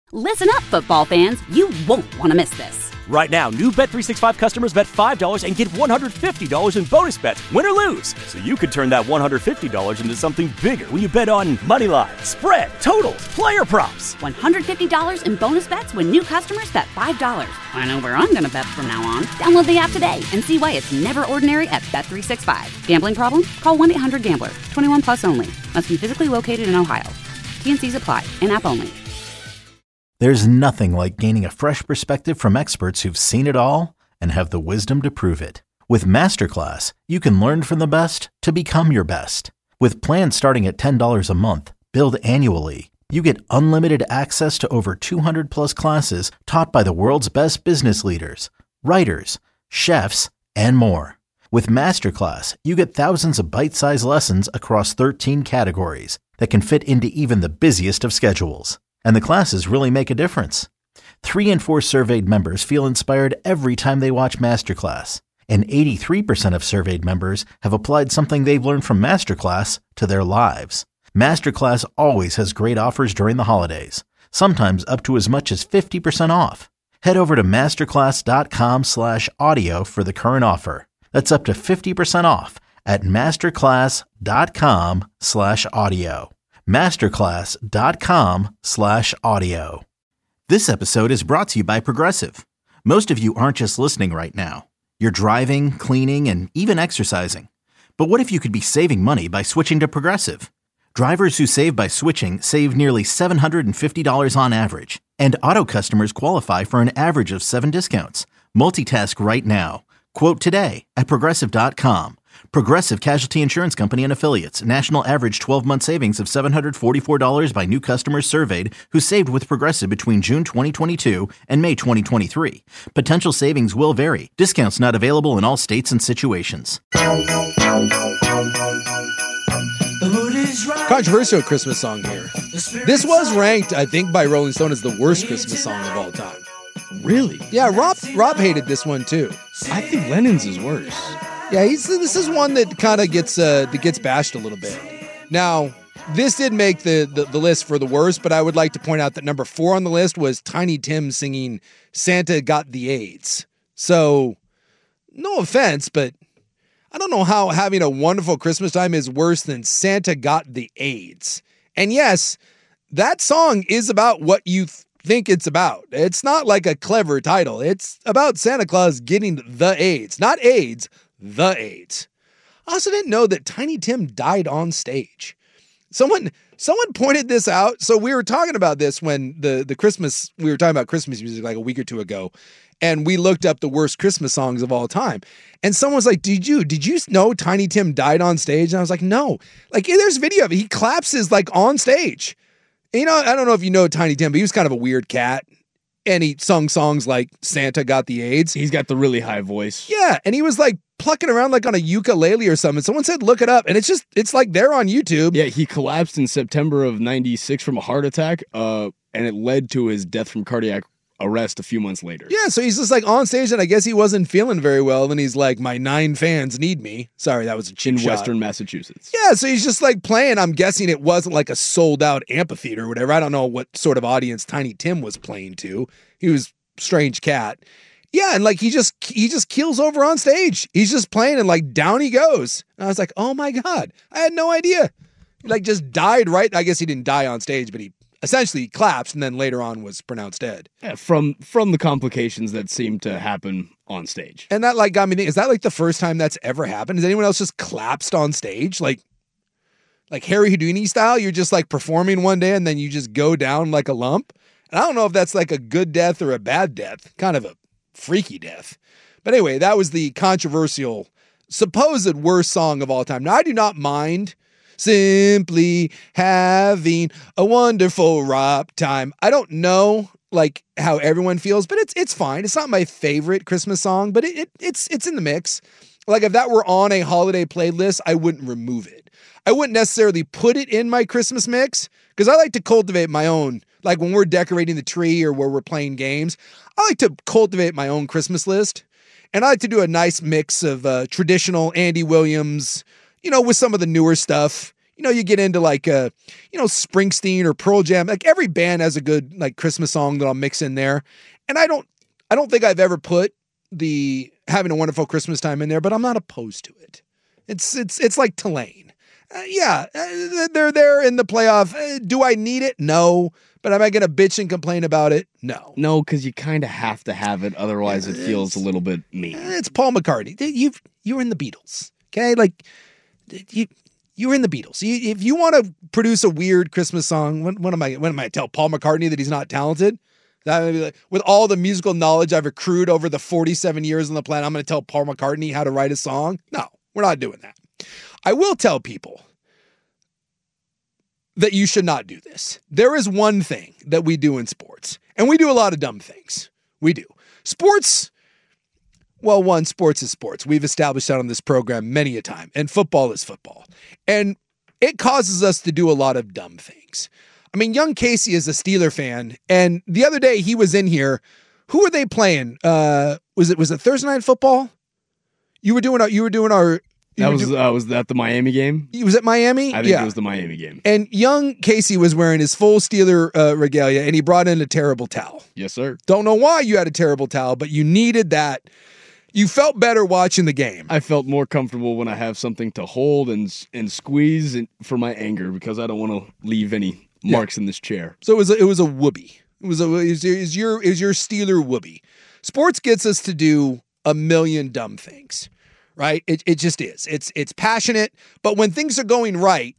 Listen up, football fans. You won't want to miss this. Right now, new Bet365 customers bet $5 and get $150 in bonus bets, win or lose. So you could turn that $150 into something bigger when you bet on money line, spread, totals, player props. $150 in bonus bets when new customers bet $5. I know where I'm going to bet from now on. Download the app today and see why it's never ordinary at Bet365. Gambling problem? Call 1-800-GAMBLER. 21 plus only. Must be physically located in Ohio. T&Cs apply. In-app only. There's nothing like gaining a fresh perspective from experts who've seen it all and have the wisdom to prove it. With Masterclass, you can learn from the best to become your best. With plans starting at $10 a month, billed annually, you get unlimited access to over 200 plus classes taught by the world's best business leaders, writers, chefs, and more. With Masterclass, you get thousands of bite-sized lessons across 13 categories that can fit into even the busiest of schedules. And the classes really make a difference. 3 in 4 surveyed members feel inspired every time they watch Masterclass. And 83% of surveyed members have applied something they've learned from Masterclass to their lives. Masterclass always has great offers during the holidays, sometimes up to as much as 50% off. Head over to masterclass.com/audio for the current offer. That's up to 50% off at masterclass.com/audio. masterclass.com/audio. This episode is brought to you by Progressive. Most of you aren't just listening right now. You're driving, cleaning, and even exercising. But what if you could be saving money by switching to Progressive? Drivers who save by switching save nearly $750 on average. And auto customers qualify for an average of 7 discounts. Multitask right now. Quote today at Progressive.com. Progressive Casualty Insurance Company and Affiliates. National average 12-month savings of $744 by new customers surveyed who saved with Progressive between June 2022 and May 2023. Potential savings will vary. Discounts not available in all states and situations. Controversial Christmas song here. This was ranked, I think, by Rolling Stone as the worst Christmas song of all time. Really? Yeah, Rob hated this one too. I think Lennon's is worse. Yeah, this is one that kind of gets bashed a little bit. Now, this did make the list for the worst, but I would like to point out that number 4 on the list was Tiny Tim singing "Santa Got the AIDS." So, no offense, but I don't know how having a wonderful Christmas time is worse than Santa Got the AIDS. And yes, that song is about what you think it's about. It's not like a clever title. It's about Santa Claus getting the AIDS, not AIDS. The AIDS. I also didn't know that Tiny Tim died on stage. Someone pointed this out. So we were talking about this when we were talking about Christmas music like a week or two ago, and we looked up the worst Christmas songs of all time. And someone was like, did you know Tiny Tim died on stage? And I was like, no. Like, there's video of it. He collapses like on stage. And, I don't know if you know Tiny Tim, but he was kind of a weird cat. And he sung songs like Santa Got the AIDS. He's got the really high voice. Yeah, and he was like plucking around like on a ukulele or something. Someone said, look it up. And it's like there on YouTube. Yeah, he collapsed in September of 96 from a heart attack. And it led to his death from cardiac arrest a few months later. Yeah, so he's just like on stage, and I guess he wasn't feeling very well. And he's like, my 9 fans need me. Sorry, that was a cheap in shot. Western Massachusetts. Yeah, so he's just like playing. I'm guessing it wasn't like a sold out amphitheater or whatever. I don't know what sort of audience Tiny Tim was playing to. He was strange cat. Yeah, and like he just keels over on stage. He's just playing and like down he goes. And I was like, oh my God, I had no idea. He like just died right. I guess he didn't die on stage, but he essentially collapsed and then later on was pronounced dead. Yeah, from the complications that seemed to happen on stage. And that like got me thinking, is that like the first time that's ever happened? Has anyone else just collapsed on stage? Like Harry Houdini style, you're just like performing one day and then you just go down like a lump? And I don't know if that's like a good death or a bad death, kind of a freaky death. But anyway, that was the controversial, supposed worst song of all time. Now, I do not mind simply having a wonderful rock time. I don't know like how everyone feels, but it's fine. It's not my favorite Christmas song, but it's in the mix. Like if that were on a holiday playlist, I wouldn't remove it. I wouldn't necessarily put it in my Christmas mix because I like to cultivate my own. Like when we're decorating the tree or where we're playing games, I like to cultivate my own Christmas list. And I like to do a nice mix of traditional Andy Williams, with some of the newer stuff, you get into like Springsteen or Pearl Jam. Like every band has a good like Christmas song that I'll mix in there. And I don't think I've ever put the Having a Wonderful Christmas Time in there, but I'm not opposed to it. It's like Tulane. They're there in the playoff. Do I need it? No. But am I going to bitch and complain about it? No. No, because you kind of have to have it. Otherwise, it feels a little bit mean. It's Paul McCartney. You were in the Beatles. Okay? Like, you were in the Beatles. If you want to produce a weird Christmas song, when am I to tell Paul McCartney that he's not talented? That would be like, with all the musical knowledge I've accrued over the 47 years on the planet, I'm going to tell Paul McCartney how to write a song? No, we're not doing that. I will tell people that you should not do this. There is one thing that we do in sports, and we do a lot of dumb things. We do. Sports, well, one, sports is sports. We've established that on this program many a time, and football is football. And it causes us to do a lot of dumb things. I mean, young Casey is a Steeler fan, and the other day he was in here. Who were they playing? Was it Thursday Night Football? You were doing our Was that the Miami game? Was it Miami? I think it was the Miami game. And young Casey was wearing his full Steeler regalia, and he brought in a terrible towel. Yes, sir. Don't know why you had a terrible towel, but you needed that. You felt better watching the game. I felt more comfortable when I have something to hold and squeeze for my anger because I don't want to leave any marks in this chair. So it was a whoopee. It was your Steeler whoopee. Sports gets us to do a million dumb things. Right? It just is. It's passionate, but when things are going right,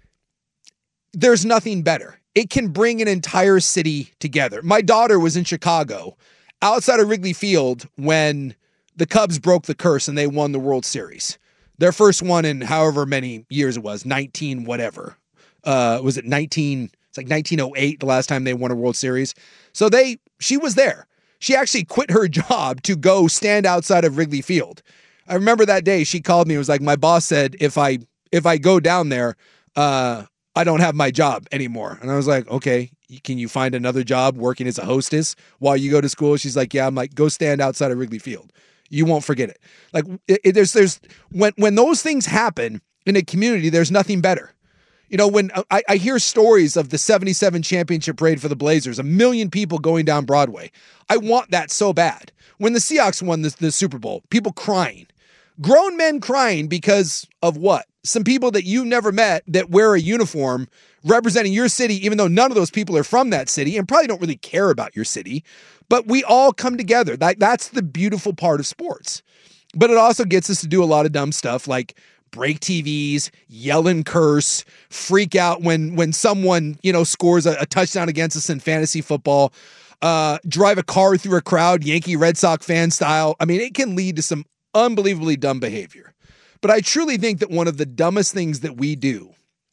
there's nothing better. It can bring an entire city together. My daughter was in Chicago, outside of Wrigley Field, when the Cubs broke the curse and they won the World Series. Their first one in however many years it was, 19 whatever. Was it 19? It's like 1908, the last time they won a World Series. So she was there. She actually quit her job to go stand outside of Wrigley Field. I remember that day she called me. It was like, my boss said, if I go down there, I don't have my job anymore. And I was like, okay, can you find another job working as a hostess while you go to school? She's like, yeah. I'm like, go stand outside of Wrigley Field. You won't forget it. Like there's when those things happen in a community, there's nothing better. When I hear stories of the 77 championship parade for the Blazers, 1 million people going down Broadway. I want that so bad. When the Seahawks won the Super Bowl, people crying. Grown men crying because of what? Some people that you've never met that wear a uniform representing your city, even though none of those people are from that city and probably don't really care about your city. But we all come together. That's the beautiful part of sports. But it also gets us to do a lot of dumb stuff like break TVs, yell and curse, freak out when someone, scores a touchdown against us in fantasy football, drive a car through a crowd, Yankee Red Sox fan style. I mean, it can lead to some unbelievably dumb behavior. But I truly think that one of the dumbest things that we do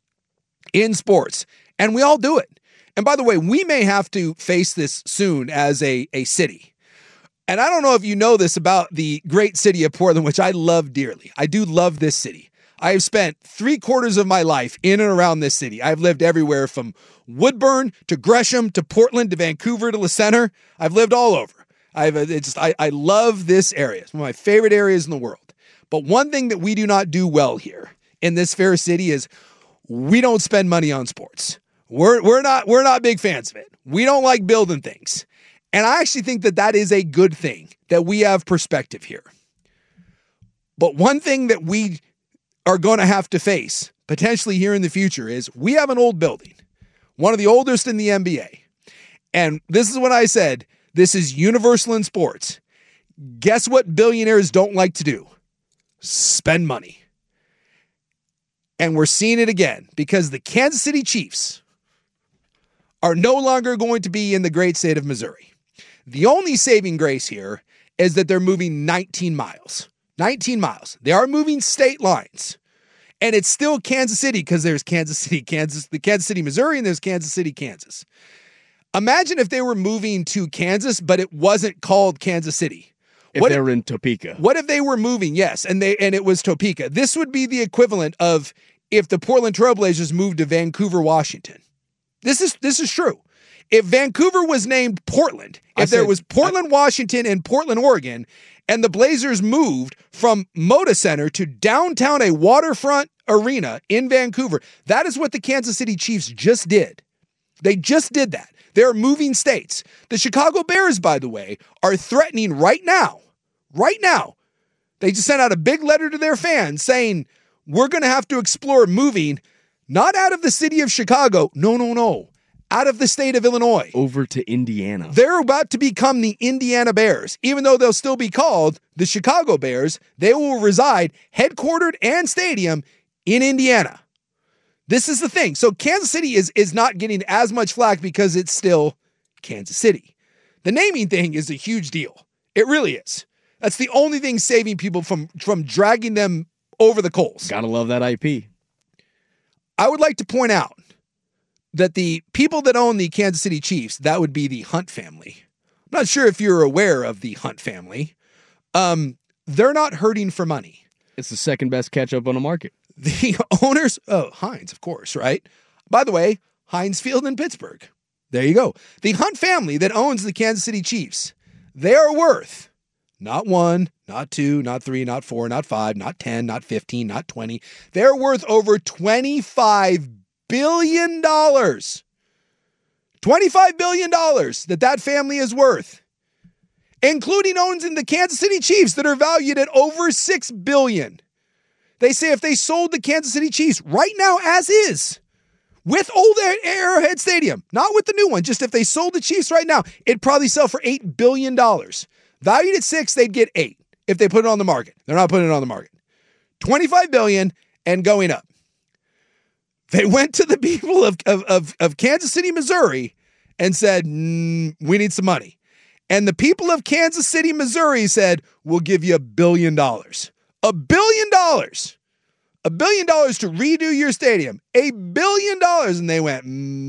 in sports, and we all do it. And by the way, we may have to face this soon as a city. And I don't know if you know this about the great city of Portland, which I love dearly. I do love this city. I have spent 3/4 of my life in and around this city. I've lived everywhere from Woodburn to Gresham to Portland to Vancouver to La Center. I've lived all over. I love this area. It's one of my favorite areas in the world. But one thing that we do not do well here in this fair city is we don't spend money on sports. We're not big fans of it. We don't like building things. And I actually think that is a good thing, that we have perspective here. But one thing that we are going to have to face potentially here in the future is we have an old building, one of the oldest in the NBA. And this is what I said. This is universal in sports. Guess what billionaires don't like to do? Spend money. And we're seeing it again because the Kansas City Chiefs are no longer going to be in the great state of Missouri. The only saving grace here is that they're moving 19 miles. 19 miles. They are moving state lines. And it's still Kansas City because there's Kansas City, Missouri, and there's Kansas City, Kansas. Imagine if they were moving to Kansas, but it wasn't called Kansas City. If they were in Topeka. What if they were moving? Yes, and it was Topeka. This would be the equivalent of if the Portland Trailblazers moved to Vancouver, Washington. This is true. If Vancouver was named Portland, if there was Portland, Washington, and Portland, Oregon, and the Blazers moved from Moda Center to downtown a waterfront arena in Vancouver. That is what the Kansas City Chiefs just did. They just did that. They're moving states. The Chicago Bears, by the way, are threatening right now, they just sent out a big letter to their fans saying, we're going to have to explore moving not out of the city of Chicago, no, out of the state of Illinois. Over to Indiana. They're about to become the Indiana Bears. Even though they'll still be called the Chicago Bears, they will reside headquartered and stadium in Indiana. This is the thing. So Kansas City is not getting as much flack because it's still Kansas City. The naming thing is a huge deal. It really is. That's the only thing saving people from dragging them over the coals. Gotta love that IP. I would like to point out that the people that own the Kansas City Chiefs, that would be the Hunt family. I'm not sure if you're aware of the Hunt family. They're not hurting for money. It's the second best ketchup on the market. The owners, Heinz, of course, right? By the way, Heinz Field in Pittsburgh. There you go. The Hunt family that owns the Kansas City Chiefs, they are worth not 1, not 2, not 3, not 4, not 5, not 10, not 15, not 20. They're worth over $25 billion. $25 billion that family is worth, including owning the Kansas City Chiefs that are valued at over $6 billion. They say if they sold the Kansas City Chiefs right now as is, with old Arrowhead Stadium, not with the new one, just if they sold the Chiefs right now, it'd probably sell for $8 billion. Valued at 6, they'd get 8 if they put it on the market. They're not putting it on the market. $25 billion and going up. They went to the people of Kansas City, Missouri, and said, we need some money. And the people of Kansas City, Missouri said, we'll give you $1 billion. $1 billion. $1 billion to redo your stadium. $1 billion. And they went,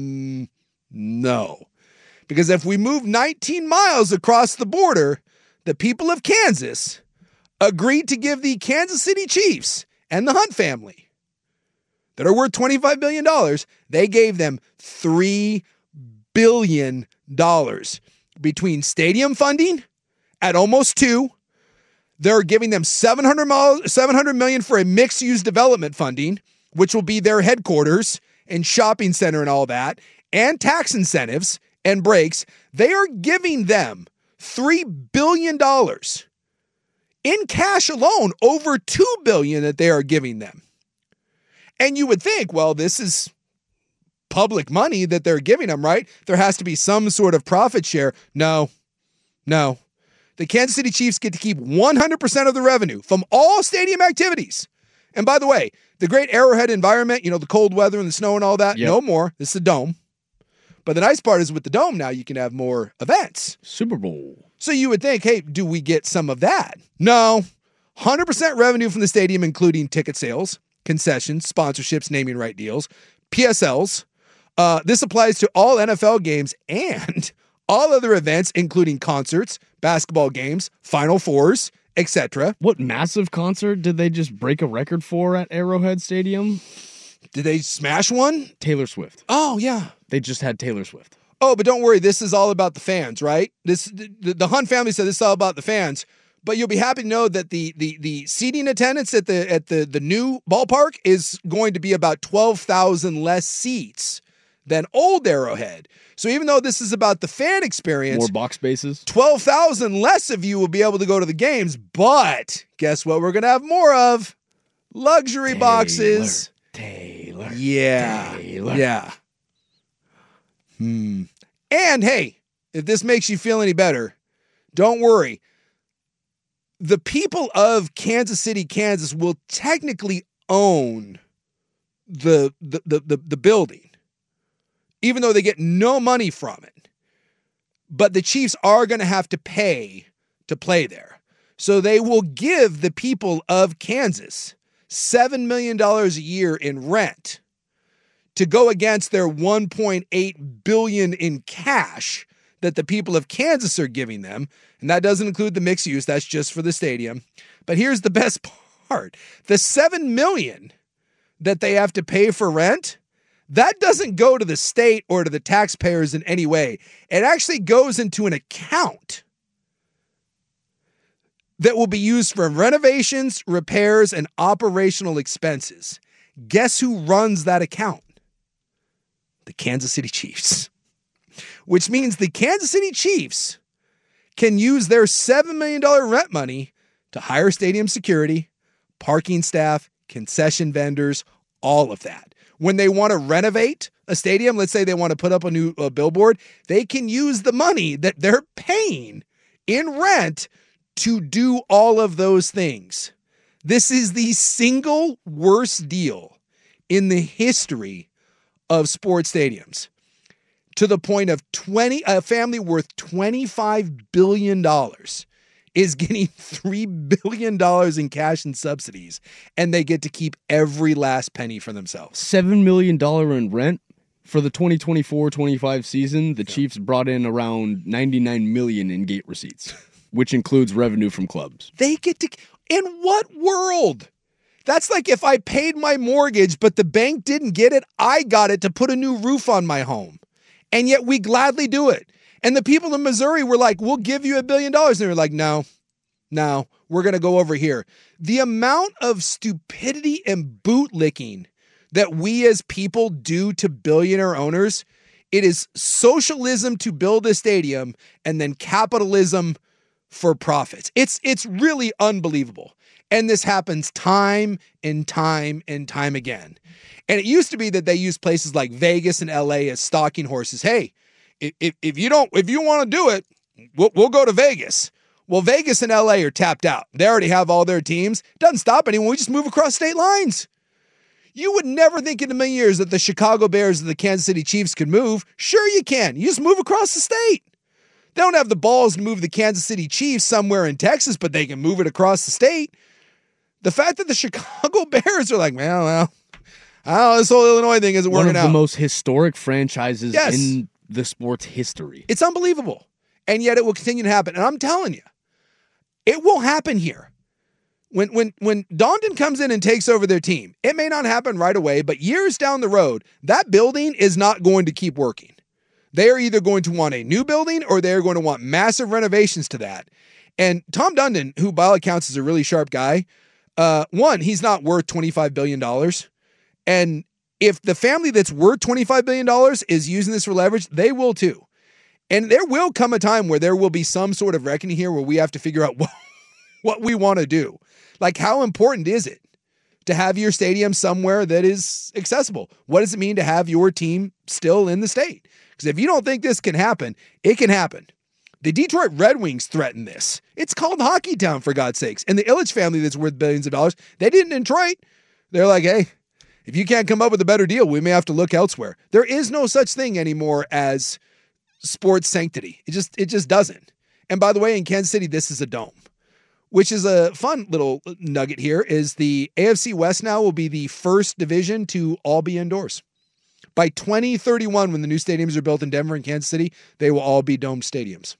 no. Because if we move 19 miles across the border, the people of Kansas agreed to give the Kansas City Chiefs and the Hunt family that are worth $25 billion, they gave them $3 billion between stadium funding at almost 2. They're giving them $700 million for a mixed-use development funding, which will be their headquarters and shopping center and all that, and tax incentives and breaks. They are giving them $3 billion in cash alone, over $2 billion that they are giving them. And you would think, well, this is public money that they're giving them, right? There has to be some sort of profit share. No. The Kansas City Chiefs get to keep 100% of the revenue from all stadium activities. And by the way, the great Arrowhead environment, the cold weather and the snow and all that, no more. This is a dome. But the nice part is with the dome now, you can have more events. Super Bowl. So you would think, hey, do we get some of that? No. 100% revenue from the stadium, including ticket sales, concessions, sponsorships, naming right deals, PSLs. This applies to all NFL games and all other events, including concerts, basketball games, Final Fours, etc. What massive concert did they just break a record for at Arrowhead Stadium? Did they smash one? Taylor Swift. Oh, yeah. They just had Taylor Swift. Oh, but don't worry. This is all about the fans, right? The Hunt family said this is all about the fans. But you'll be happy to know that the seating attendance at the new ballpark is going to be about 12,000 less seats than old Arrowhead. So even though this is about the fan experience, more box spaces, 12,000 less of you will be able to go to the games. But guess what? We're going to have more of luxury boxes. Taylor. Yeah. And hey, if this makes you feel any better, don't worry. The people of Kansas City, Kansas will technically own the building, even though they get no money from it. But the Chiefs are going to have to pay to play there. So they will give the people of Kansas $7 million a year in rent to go against their $1.8 billion in cash that the people of Kansas are giving them. And that doesn't include the mixed use. That's just for the stadium. But here's the best part. The $7 million that they have to pay for rent, that doesn't go to the state or to the taxpayers in any way. It actually goes into an account that will be used for renovations, repairs, and operational expenses. Guess who runs that account? The Kansas City Chiefs. Which means the Kansas City Chiefs can use their $7 million rent money to hire stadium security, parking staff, concession vendors, all of that. When they want to renovate a stadium, let's say they want to put up a new billboard, they can use the money that they're paying in rent to do all of those things. This is the single worst deal in the history of sports stadiums, to the point of a family worth $25 billion is getting $3 billion in cash and subsidies, and they get to keep every last penny for themselves. $7 million in rent for the 2024-25 season. The Chiefs brought in around $99 million in gate receipts, which includes revenue from clubs. They get to... In what world? That's like if I paid my mortgage, but the bank didn't get it, I got it to put a new roof on my home. And yet we gladly do it. And the people in Missouri were like, we'll give you $1 billion. And they were like, no, we're going to go over here. The amount of stupidity and bootlicking that we as people do to billionaire owners, it is socialism to build a stadium and then capitalism for profits. It's really unbelievable. And this happens time and time and time again. And it used to be that they used places like Vegas and LA as stalking horses. Hey, if you want to do it, we'll go to Vegas. Well, Vegas and LA are tapped out. They already have all their teams. Doesn't stop anyone. We just move across state lines. You would never think in a million years that the Chicago Bears and the Kansas City Chiefs could move. Sure you can. You just move across the state. They don't have the balls to move the Kansas City Chiefs somewhere in Texas, but they can move it across the state. The fact that the Chicago Bears are like, well, this whole Illinois thing isn't working out. One of the most historic franchises in the sport's history. It's unbelievable. And yet it will continue to happen. And I'm telling you, it will happen here. When Dondon comes in and takes over their team, it may not happen right away, but years down the road, that building is not going to keep working. They are either going to want a new building or they're going to want massive renovations to that. And Tom Dundon, who by all accounts is a really sharp guy, one, he's not worth $25 billion. And if the family that's worth $25 billion is using this for leverage, they will too. And there will come a time where there will be some sort of reckoning here where we have to figure out what we want to do. Like, how important is it to have your stadium somewhere that is accessible? What does it mean to have your team still in the state? Because if you don't think this can happen, it can happen. The Detroit Red Wings threaten this. It's called Hockey Town, for God's sakes. And the Ilitch family that's worth billions of dollars, they didn't in Detroit. They're like, hey, if you can't come up with a better deal, we may have to look elsewhere. There is no such thing anymore as sports sanctity. It just doesn't. And by the way, in Kansas City, this is a dome, which is a fun little nugget here, is the AFC West now will be the first division to all be indoors. By 2031, when the new stadiums are built in Denver and Kansas City, they will all be domed stadiums.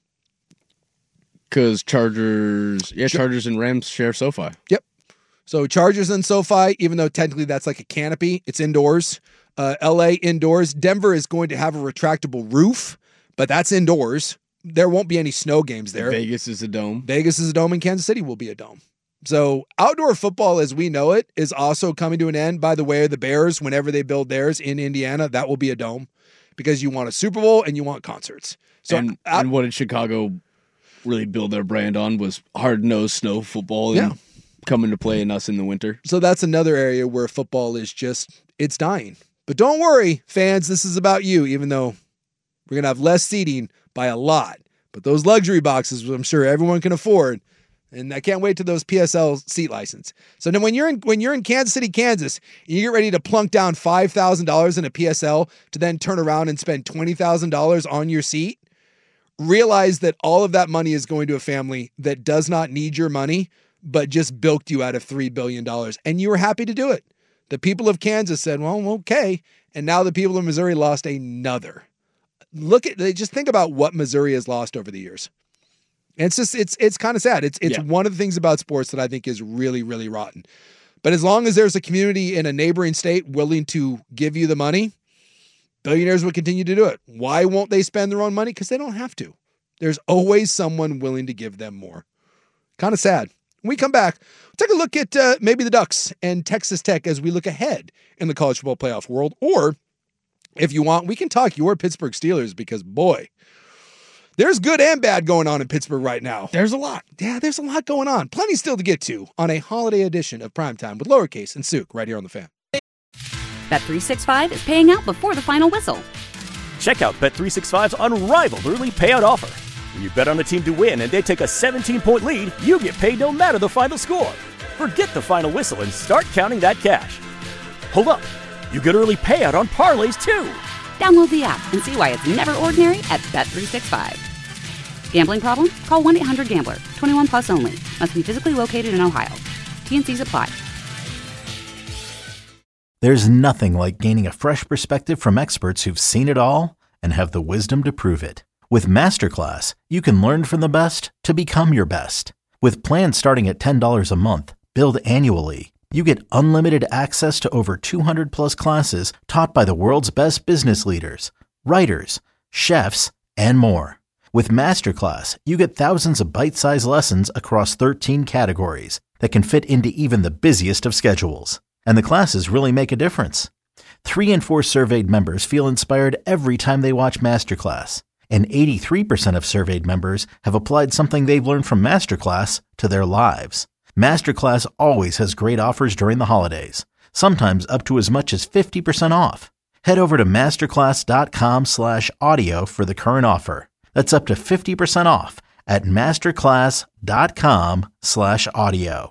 Because Chargers and Rams share SoFi. Yep. So Chargers and SoFi, even though technically that's like a canopy, it's indoors. LA indoors. Denver is going to have a retractable roof, but that's indoors. There won't be any snow games there. Vegas is a dome. And Kansas City will be a dome. So outdoor football as we know it is also coming to an end. By the way, the Bears, whenever they build theirs in Indiana, that will be a dome because you want a Super Bowl and you want concerts. So and what did Chicago really build their brand on was hard-nosed snow football and coming to play in us in the winter. So that's another area where football is it's dying. But don't worry, fans, this is about you, even though we're going to have less seating by a lot. But those luxury boxes, I'm sure everyone can afford. And I can't wait to those PSL seat license. So then when you're in Kansas City, Kansas, and you get ready to plunk down $5,000 in a PSL to then turn around and spend $20,000 on your seat, realize that all of that money is going to a family that does not need your money, but just bilked you out of $3 billion. And you were happy to do it. The people of Kansas said, well, okay. And now the people of Missouri lost another. Just think about what Missouri has lost over the years. And it's kind of sad. It's one of the things about sports that I think is really, really rotten. But as long as there's a community in a neighboring state willing to give you the money, billionaires will continue to do it. Why won't they spend their own money? Because they don't have to. There's always someone willing to give them more. Kind of sad. When we come back, we'll take a look at maybe the Ducks and Texas Tech as we look ahead in the college football playoff world. Or, if you want, we can talk your Pittsburgh Steelers because, boy, there's good and bad going on in Pittsburgh right now. There's a lot. Yeah, there's a lot going on. Plenty still to get to on a holiday edition of Primetime with Lowercase and Souk right here on The Fan. Bet365 is paying out before the final whistle. Check out Bet365's unrivaled early payout offer. When you bet on a team to win and they take a 17-point lead, you get paid no matter the final score. Forget the final whistle and start counting that cash. Hold up. You get early payout on parlays, too. Download the app and see why it's never ordinary at Bet365. Gambling problem? Call 1-800-GAMBLER. 21 plus only. Must be physically located in Ohio. T&Cs apply. There's nothing like gaining a fresh perspective from experts who've seen it all and have the wisdom to prove it. With Masterclass, you can learn from the best to become your best. With plans starting at $10 a month, billed annually, you get unlimited access to over 200 plus classes taught by the world's best business leaders, writers, chefs, and more. With Masterclass, you get thousands of bite-sized lessons across 13 categories that can fit into even the busiest of schedules. And the classes really make a difference. 3 in 4 surveyed members feel inspired every time they watch Masterclass. And 83% of surveyed members have applied something they've learned from Masterclass to their lives. Masterclass always has great offers during the holidays, sometimes up to as much as 50% off. Head over to masterclass.com/audio for the current offer. That's up to 50% off at masterclass.com/audio.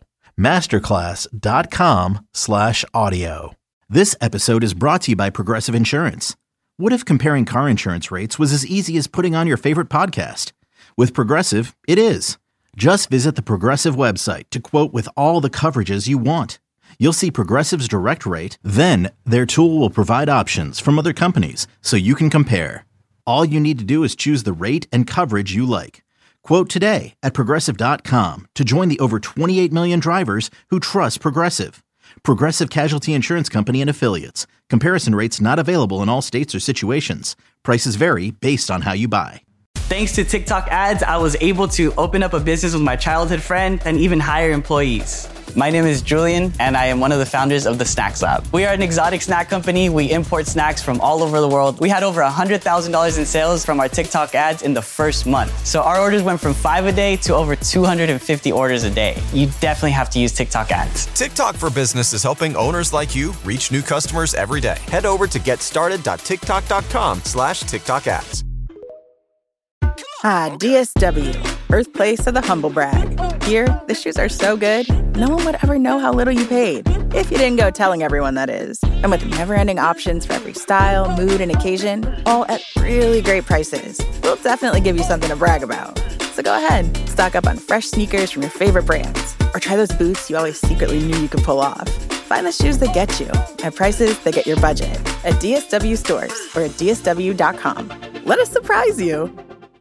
masterclass.com/audio. This episode is brought to you by Progressive Insurance. What if comparing car insurance rates was as easy as putting on your favorite podcast? With Progressive, it is. Just visit the Progressive website to quote with all the coverages you want. You'll see Progressive's direct rate, then their tool will provide options from other companies so you can compare. All you need to do is choose the rate and coverage you like. Quote today at Progressive.com to join the over 28 million drivers who trust Progressive. Progressive Casualty Insurance Company and Affiliates. Comparison rates not available in all states or situations. Prices vary based on how you buy. Thanks to TikTok ads, I was able to open up a business with my childhood friend and even hire employees. My name is Julian, and I am one of the founders of the Snacks Lab. We are an exotic snack company. We import snacks from all over the world. We had over $100,000 in sales from our TikTok ads in the first month. So our orders went from 5 a day to over 250 orders a day. You definitely have to use TikTok ads. TikTok for Business is helping owners like you reach new customers every day. Head over to getstarted.tiktok.com/TikTok ads. Ah, DSW, birthplace of the humble brag. Here, the shoes are so good, no one would ever know how little you paid. If you didn't go telling everyone, that is. And with never-ending options for every style, mood, and occasion, all at really great prices, we'll definitely give you something to brag about. So go ahead, stock up on fresh sneakers from your favorite brands, or try those boots you always secretly knew you could pull off. Find the shoes that get you at prices that get your budget at DSW stores or at DSW.com. Let us surprise you.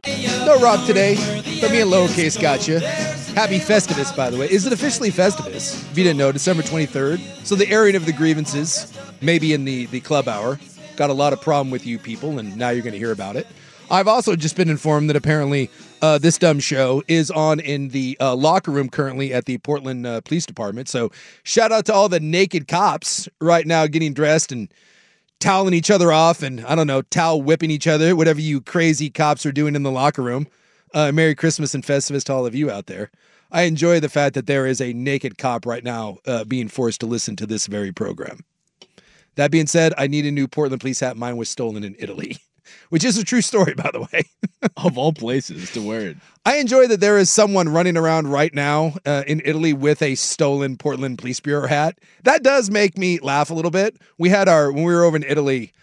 No Rob today, but me and Lowercase got you. Happy Festivus, by the way. Is it officially Festivus? If you didn't know, December 23rd. So the airing of the grievances, maybe in the club hour. Got a lot of problem with you people, and now you're going to hear about it. I've also just been informed that apparently this dumb show is on in the locker room currently at the Portland Police Department. So shout out to all the naked cops right now getting dressed and toweling each other off and, I don't know, towel whipping each other, whatever you crazy cops are doing in the locker room. Merry Christmas and Festivus to all of you out there. I enjoy the fact that there is a naked cop right now being forced to listen to this very program. That being said, I need a new Portland police hat. Mine was stolen in Italy, which is a true story, by the way. Of all places to wear it. I enjoy that there is someone running around right now in Italy with a stolen Portland Police Bureau hat. That does make me laugh a little bit. We had when we were over in Italy,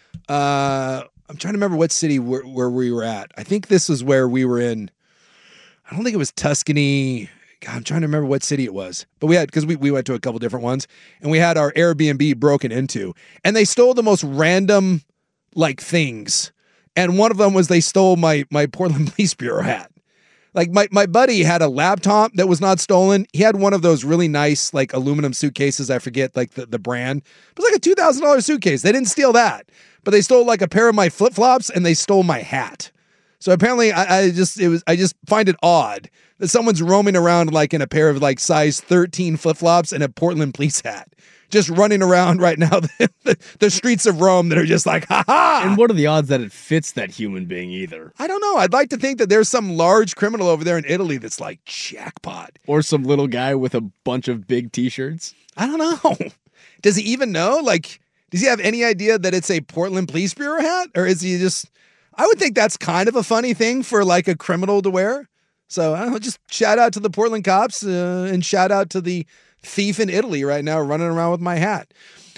I'm trying to remember what city where we were at. I think this was where we were in, I don't think it was Tuscany. God, I'm trying to remember what city it was. But because we went to a couple different ones, and we had our Airbnb broken into. And they stole the most random, things. And one of them was they stole my Portland Police Bureau hat. Like, my buddy had a laptop that was not stolen. He had one of those really nice, aluminum suitcases. I forget, the brand. It was like a $2,000 suitcase. They didn't steal that. But they stole, a pair of my flip-flops, and they stole my hat. So apparently I just find it odd that someone's roaming around like in a pair of like size 13 flip-flops and a Portland police hat. Just running around right now the streets of Rome that are just like, ha-ha! And what are the odds that it fits that human being either? I don't know. I'd like to think that there's some large criminal over there in Italy that's like, jackpot. Or some little guy with a bunch of big t-shirts? I don't know. Does he even know? Like, does he have any idea that it's a Portland Police Bureau hat? Or is he just... I would think that's kind of a funny thing for like a criminal to wear. So I don't know, just shout out to the Portland cops and shout out to the thief in Italy right now running around with my hat.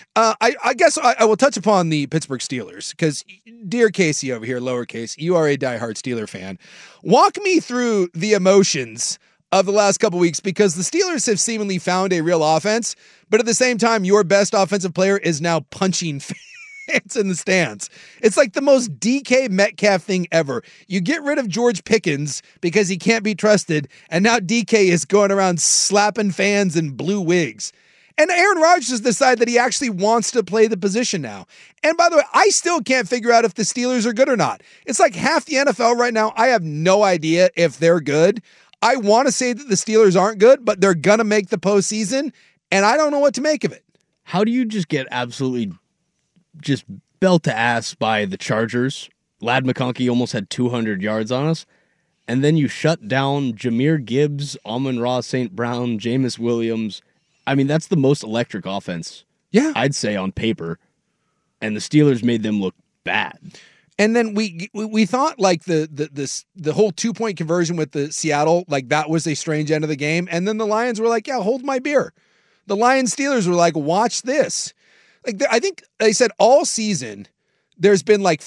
I guess I will touch upon the Pittsburgh Steelers because, dear Casey over here, lowercase, you are a diehard Steeler fan. Walk me through the emotions of the last couple weeks because the Steelers have seemingly found a real offense, but at the same time, your best offensive player is now punching fans in the stands. It's like the most DK Metcalf thing ever. You get rid of George Pickens because he can't be trusted, and now DK is going around slapping fans in blue wigs. And Aaron Rodgers has decided that he actually wants to play the position now. And by the way, I still can't figure out if the Steelers are good or not. It's like half the NFL right now. I have no idea if they're good. I want to say that the Steelers aren't good, but they're going to make the postseason, and I don't know what to make of it. How do you just get absolutely just belt to ass by the Chargers? Ladd McConkey almost had 200 yards on us. And then you shut down Jahmyr Gibbs, Amon-Ra St. Brown, Jameis Williams. I mean, that's the most electric offense, I'd say, on paper. And the Steelers made them look bad. And then we thought like the whole 2-point conversion with the Seattle, like that was a strange end of the game. And then the Lions were like, yeah, hold my beer. The Lions Steelers were like, watch this. Like I think they said all season there's been like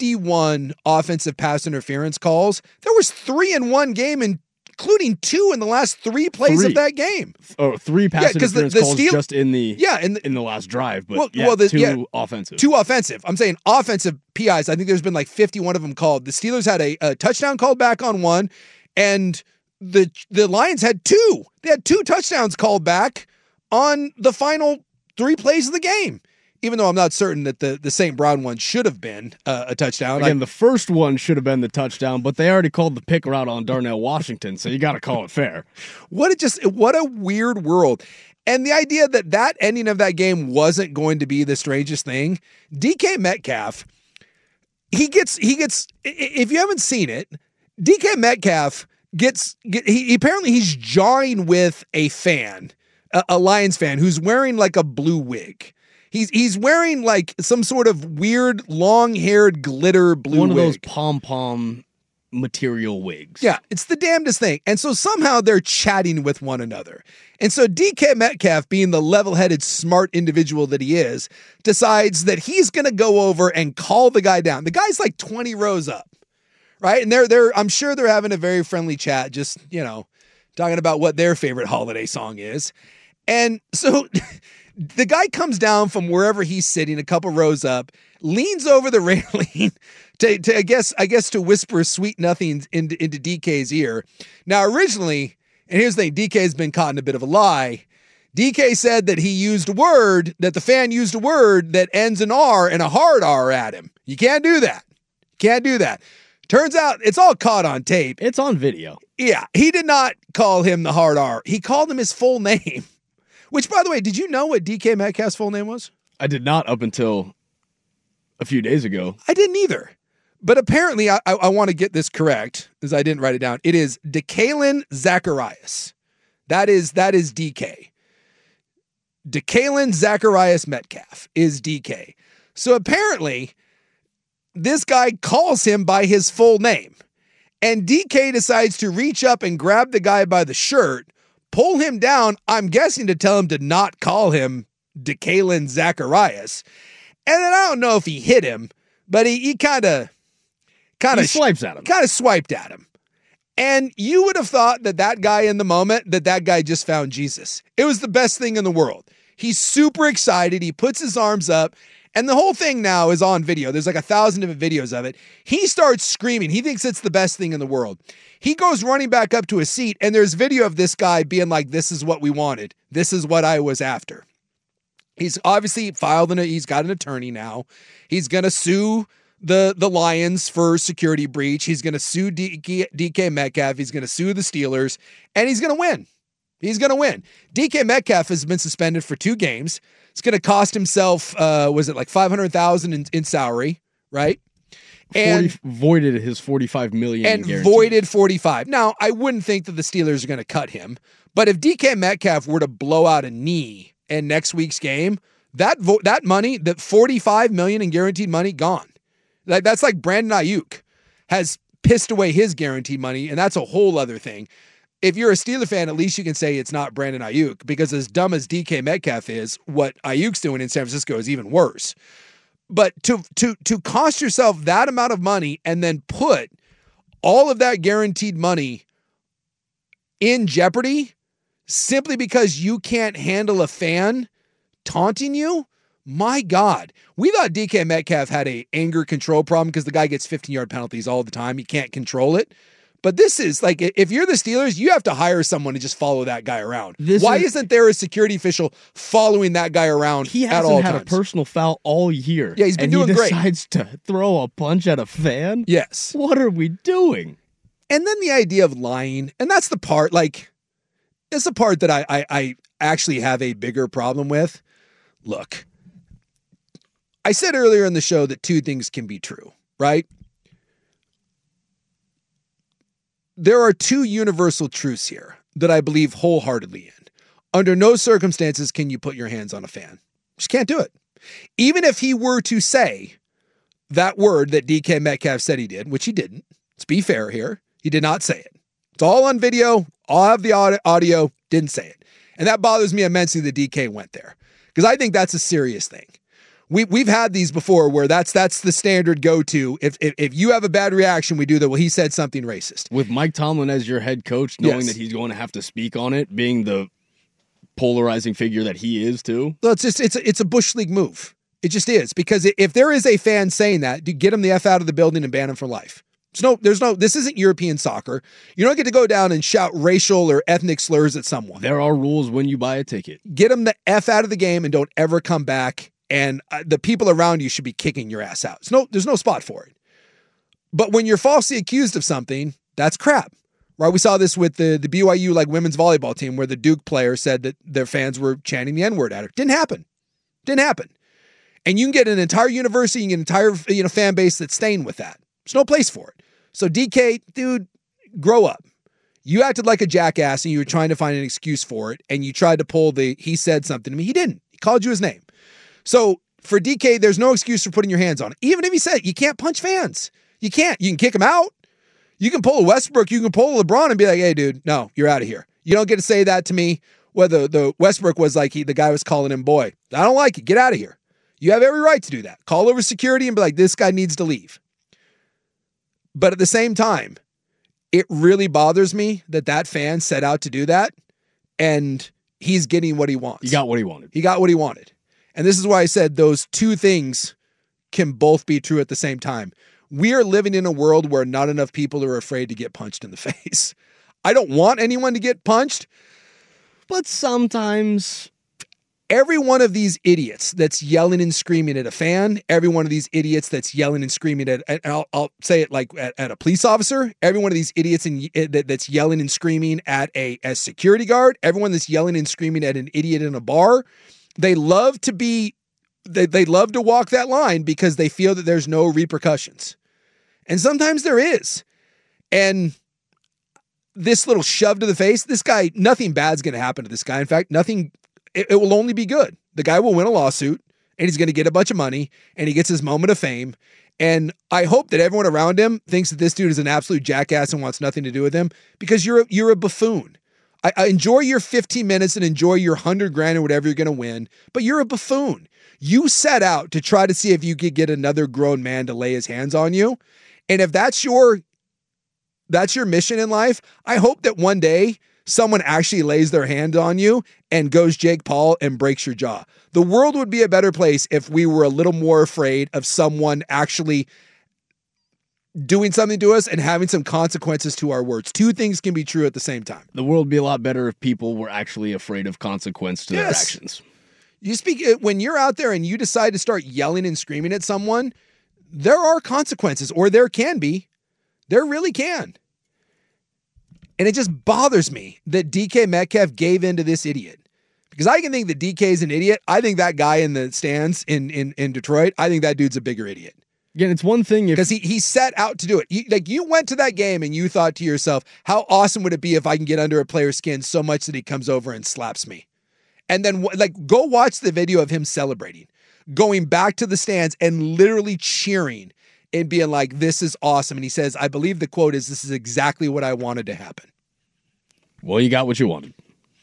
51 offensive pass interference calls. There was 3 in one game, including 2 in the last 3 plays of that game. Oh, 3 pass interference calls just in the last drive, but 2 offensive. 2 offensive. I'm saying offensive PIs. I think there's been like 51 of them called. The Steelers had a touchdown called back on 1, and the Lions had 2. They had 2 touchdowns called back on the final 3 plays of the game. Even though I'm not certain that the St. Brown one should have been a touchdown. Again, the first one should have been the touchdown, but they already called the pick route on Darnell Washington, so you got to call it fair. What a weird world. And the idea that ending of that game wasn't going to be the strangest thing. DK Metcalf, he gets if you haven't seen it, DK Metcalf apparently he's jawing with a fan, a Lions fan who's wearing like a blue wig. He's wearing like some sort of weird long-haired glitter blue one of wig. Those pom-pom material wigs. Yeah, it's the damnedest thing. And so somehow they're chatting with one another. And so DK Metcalf, being the level-headed, smart individual that he is, decides that he's going to go over and call the guy down. The guy's like 20 rows up, right? And I'm sure they're having a very friendly chat, just, talking about what their favorite holiday song is. And so the guy comes down from wherever he's sitting, a couple rows up, leans over the railing to I guess to whisper sweet nothings into DK's ear. Now, originally, and here's the thing, DK's been caught in a bit of a lie. DK said that the fan used a word that ends in R and a hard R at him. You can't do that. Can't do that. Turns out it's all caught on tape. It's on video. Yeah, he did not call him the hard R. He called him his full name. Which, by the way, did you know what DK Metcalf's full name was? I did not up until a few days ago. I didn't either. But apparently, I want to get this correct, because I didn't write it down. It is Decalen Zacharias. That is DK. Decalen Zacharias Metcalf is DK. So apparently, this guy calls him by his full name. And DK decides to reach up and grab the guy by the shirt, pull him down, I'm guessing to tell him to not call him Decalen Zacharias. And then I don't know if he hit him, but he kind of swipes at him. Kind of swiped at him. And you would have thought that guy in the moment, that guy just found Jesus. It was the best thing in the world. He's super excited. He puts his arms up. And the whole thing now is on video. There's like 1,000 different videos of it. He starts screaming. He thinks it's the best thing in the world. He goes running back up to his seat, and there's video of this guy being like, this is what we wanted. This is what I was after. He's obviously he's got an attorney now. He's going to sue the Lions for security breach. He's going to sue DK Metcalf. He's going to sue the Steelers, and he's going to win. He's going to win. DK Metcalf has been suspended for 2 games. It's going to cost himself, was it like $500,000 in salary, right? And voided his $45 million and voided 45. Now, I wouldn't think that the Steelers are going to cut him, but if DK Metcalf were to blow out a knee in next week's game, that money, that $45 million in guaranteed money, gone. That's like Brandon Ayuk has pissed away his guaranteed money, and that's a whole other thing. If you're a Steeler fan, at least you can say it's not Brandon Ayuk, because as dumb as DK Metcalf is, what Ayuk's doing in San Francisco is even worse. But to cost yourself that amount of money and then put all of that guaranteed money in jeopardy simply because you can't handle a fan taunting you, my God. We thought DK Metcalf had an anger control problem because the guy gets 15-yard penalties all the time. He can't control it. But this is like, if you're the Steelers, you have to hire someone to just follow that guy around. Why isn't there a security official following that guy around at all times? He hasn't had a personal foul all year. Yeah, he's been doing great. And he decides to throw a punch at a fan? Yes. What are we doing? And then the idea of lying, and that's the part, like, it's the part that I actually have a bigger problem with. Look, I said earlier in the show that 2 things can be true, right? There are 2 universal truths here that I believe wholeheartedly in. Under no circumstances can you put your hands on a fan. Just can't do it. Even if he were to say that word that DK Metcalf said he did, which he didn't. Let's be fair here. He did not say it. It's all on video. I'll have the audio. Didn't say it. And that bothers me immensely that DK went there, because I think that's a serious thing. We've had these before where that's the standard go-to. If you have a bad reaction, we do that. Well, he said something racist. With Mike Tomlin as your head coach, knowing that he's going to have to speak on it, being the polarizing figure that he is too. Well, it's a Bush League move. It just is, because if there is a fan saying that, get him the F out of the building and ban him for life. This isn't European soccer. You don't get to go down and shout racial or ethnic slurs at someone. There are rules when you buy a ticket. Get him the F out of the game and don't ever come back. And the people around you should be kicking your ass out. There's no spot for it. But when you're falsely accused of something, that's crap, right? We saw this with the BYU women's volleyball team, where the Duke player said that their fans were chanting the N-word at her. Didn't happen. And you can get an entire university, you can get an entire fan base that's staying with that. There's no place for it. So DK, dude, grow up. You acted like a jackass and you were trying to find an excuse for it, and you tried to pull he said something to me. He didn't. He called you his name. So for DK, there's no excuse for putting your hands on it. Even if he said, you can't punch fans. You can't. You can kick them out. You can pull a Westbrook. You can pull a LeBron and be like, hey, dude, no, you're out of here. You don't get to say that to me. Whether the Westbrook was like, the guy was calling him boy. I don't like it. Get out of here. You have every right to do that. Call over security and be like, this guy needs to leave. But at the same time, it really bothers me that fan set out to do that, and he's getting what he wants. He got what he wanted. And this is why I said those 2 things can both be true at the same time. We are living in a world where not enough people are afraid to get punched in the face. I don't want anyone to get punched, but sometimes every one of these idiots that's yelling and screaming at a fan, every one of these idiots that's yelling and screaming at, I'll say it like at a police officer, every one of these idiots that's yelling and screaming at a security guard, everyone that's yelling and screaming at an idiot in a bar, they love to walk that line because they feel that there's no repercussions. And sometimes there is. And this little shove to the face, this guy, nothing bad's going to happen to this guy. In fact, it will only be good. The guy will win a lawsuit, and he's going to get a bunch of money, and he gets his moment of fame. And I hope that everyone around him thinks that this dude is an absolute jackass and wants nothing to do with him, because you're a buffoon. I enjoy your 15 minutes and enjoy your $100,000 or whatever you're going to win, but you're a buffoon. You set out to try to see if you could get another grown man to lay his hands on you. And if that's your mission in life, I hope that one day someone actually lays their hand on you and goes Jake Paul and breaks your jaw. The world would be a better place if we were a little more afraid of someone actually doing something to us and having some consequences to our words. 2 things can be true at the same time. The world would be a lot better if people were actually afraid of consequence to their actions. When you're out there and you decide to start yelling and screaming at someone, there are consequences, or there can be. There really can. And it just bothers me that DK Metcalf gave in to this idiot. Because I can think that DK is an idiot. I think that guy in the stands in Detroit, I think that dude's a bigger idiot. Again, it's one thing because he set out to do it. You went to that game and you thought to yourself, how awesome would it be if I can get under a player's skin so much that he comes over and slaps me? And then go watch the video of him celebrating, going back to the stands and literally cheering and being like, this is awesome. And he says, I believe the quote is, this is exactly what I wanted to happen. Well, you got what you wanted.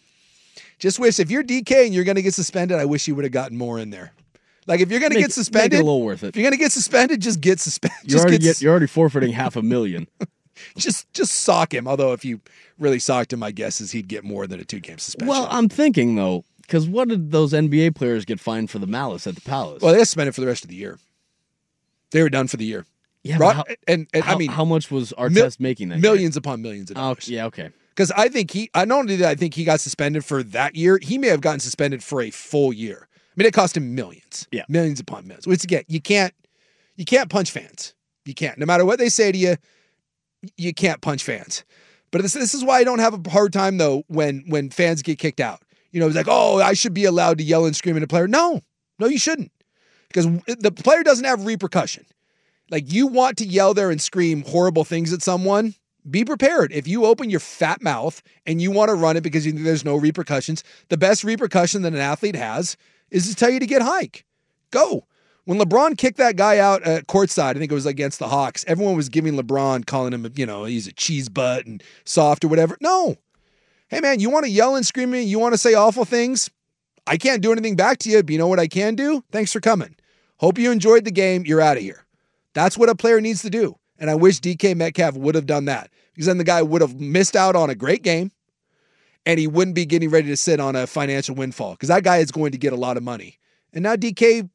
Just wish if you're DK and you're going to get suspended, I wish you would have gotten more in there. Like if you're going to get suspended, make it a little worth it. If you're going to get suspended, just get suspended. You're already forfeiting $500,000. just sock him. Although if you really socked him, my guess is he'd get more than a 2-game suspension. Well, I'm thinking though, because what did those NBA players get fined for the malice at the Palace? Well, they got suspended for the rest of the year. They were done for the year. Yeah, I mean, how much was Artest making that? Millions upon millions of dollars. Yeah, okay. Because I think not only did I think he got suspended for that year, he may have gotten suspended for a full year. I mean, it cost him millions. Yeah. Millions upon millions. Which again, you can't punch fans. You can't. No matter what they say to you, you can't punch fans. But this is why I don't have a hard time though when fans get kicked out. You know, it's like, oh, I should be allowed to yell and scream at a player. No, you shouldn't. Because the player doesn't have repercussion. Like you want to yell there and scream horrible things at someone, be prepared. If you open your fat mouth and you want to run it because you think there's no repercussions, the best repercussion that an athlete has is to tell you to get hike. Go. When LeBron kicked that guy out at courtside, I think it was against the Hawks, everyone was giving LeBron, calling him, he's a cheese butt and soft or whatever. No. Hey, man, you want to yell and scream at me? You want to say awful things? I can't do anything back to you, but you know what I can do? Thanks for coming. Hope you enjoyed the game. You're out of here. That's what a player needs to do. And I wish DK Metcalf would have done that, because then the guy would have missed out on a great game and he wouldn't be getting ready to sit on a financial windfall, because that guy is going to get a lot of money. And now DK,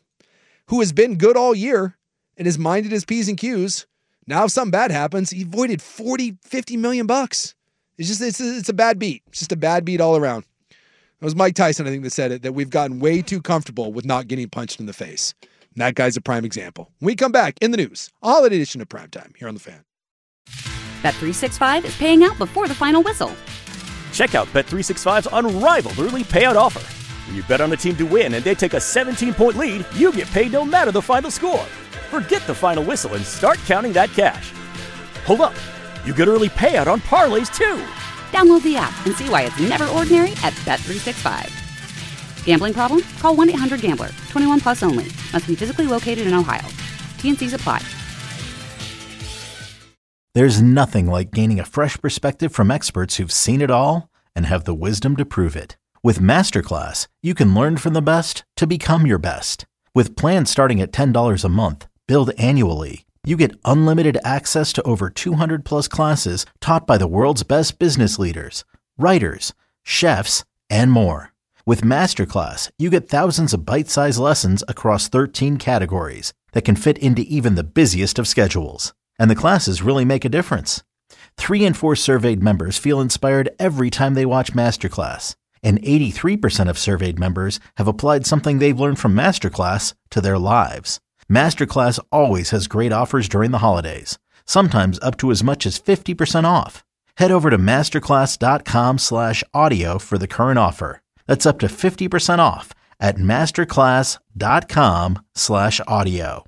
who has been good all year and has minded his P's and Q's, now if something bad happens, he voided $40-50 million. It's a bad beat. It's just a bad beat all around. It was Mike Tyson, I think, that said it, that we've gotten way too comfortable with not getting punched in the face. And that guy's a prime example. When we come back in the news, a holiday edition of Primetime here on The Fan. Bet365 is paying out before the final whistle. Check out Bet365's unrivaled early payout offer. When you bet on a team to win and they take a 17-point lead, you get paid no matter the final score. Forget the final whistle and start counting that cash. Hold up. You get early payout on parlays too. Download the app and see why it's never ordinary at Bet365. Gambling problem? Call 1-800-GAMBLER. 21 plus only. Must be physically located in Ohio. T&Cs apply. There's nothing like gaining a fresh perspective from experts who've seen it all and have the wisdom to prove it. With Masterclass, you can learn from the best to become your best. With plans starting at $10 a month, billed annually, you get unlimited access to over 200 plus classes taught by the world's best business leaders, writers, chefs, and more. With Masterclass, you get thousands of bite-sized lessons across 13 categories that can fit into even the busiest of schedules. And the classes really make a difference. 3 in 4 surveyed members feel inspired every time they watch Masterclass. And 83% of surveyed members have applied something they've learned from Masterclass to their lives. Masterclass always has great offers during the holidays, sometimes up to as much as 50% off. Head over to masterclass.com/audio for the current offer. That's up to 50% off at masterclass.com/audio.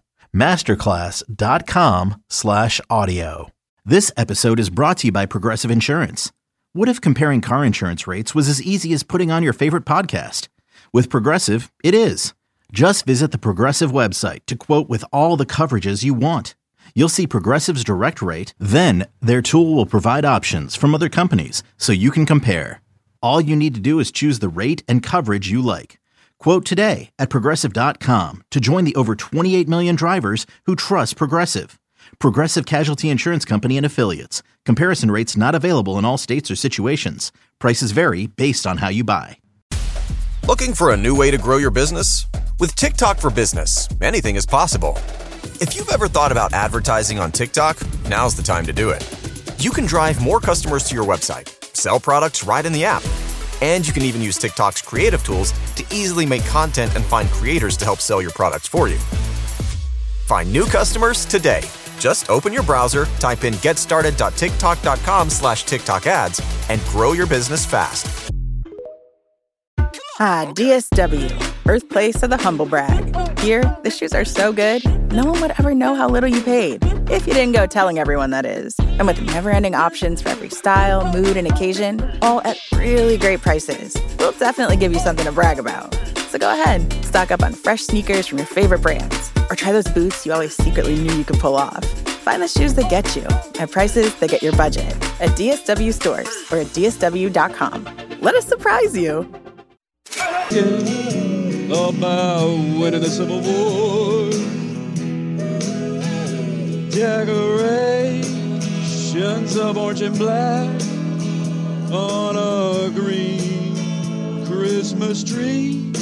masterclass.com/audio. This episode is brought to you by Progressive Insurance. What if comparing car insurance rates was as easy as putting on your favorite podcast? With Progressive, it is. Just visit the Progressive website to quote with all the coverages you want. You'll see Progressive's direct rate, then their tool will provide options from other companies so you can compare. All you need to do is choose the rate and coverage you like. Quote today at Progressive.com to join the over 28 million drivers who trust Progressive. Progressive Casualty Insurance Company and Affiliates. Comparison rates not available in all states or situations. Prices vary based on how you buy. Looking for a new way to grow your business? With TikTok for Business, anything is possible. If you've ever thought about advertising on TikTok, now's the time to do it. You can drive more customers to your website, sell products right in the app, and you can even use TikTok's creative tools to easily make content and find creators to help sell your products for you. Find new customers today. Just open your browser, type in getstarted.tiktok.com/TikTok ads, and grow your business fast. DSW, birthplace of the humble brag. Here, the shoes are so good, no one would ever know how little you paid. If you didn't go telling everyone, that is. And with never-ending options for every style, mood, and occasion, all at really great prices, we'll definitely give you something to brag about. So go ahead, stock up on fresh sneakers from your favorite brands, or try those boots you always secretly knew you could pull off. Find the shoes that get you at prices that get your budget at DSW stores or at DSW.com. Let us surprise you. About winning the Civil War. Decorations of orange and black on a green Christmas tree